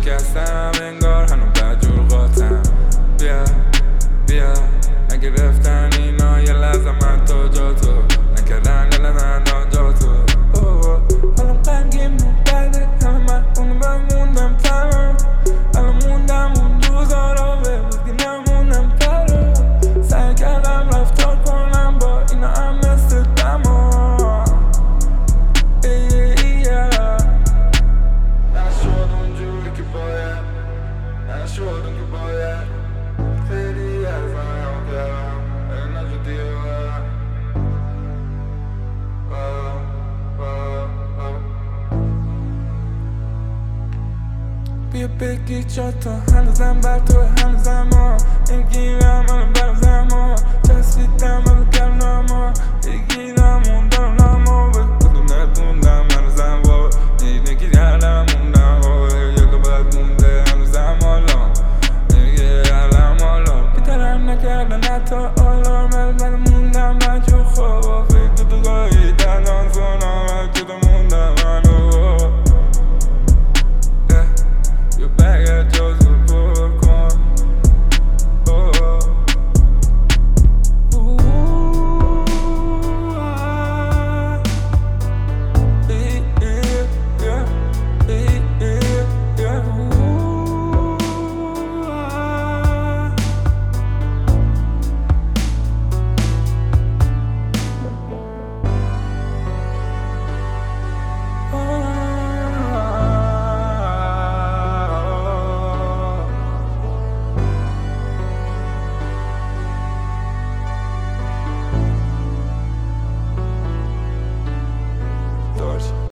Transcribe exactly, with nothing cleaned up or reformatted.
شکستم انگار هنوز بدجور قاتم. بیا بیا نگرفتن اینا یه لحظه من تو جا تو نکردن دل من جا تو. حالم غمگین بده همه من اونو بموندم تنها. الان موندم اون روزا رو به وقتی نمونم ترا. سعی کردم رفتار کنم با اینا هم مثل دما. نشد اونجوری که باید، نشد اون که باید. خیلی از من کردم ولی نشدی بیا بگی جا تو هنوزم بر تو هنوزم ها.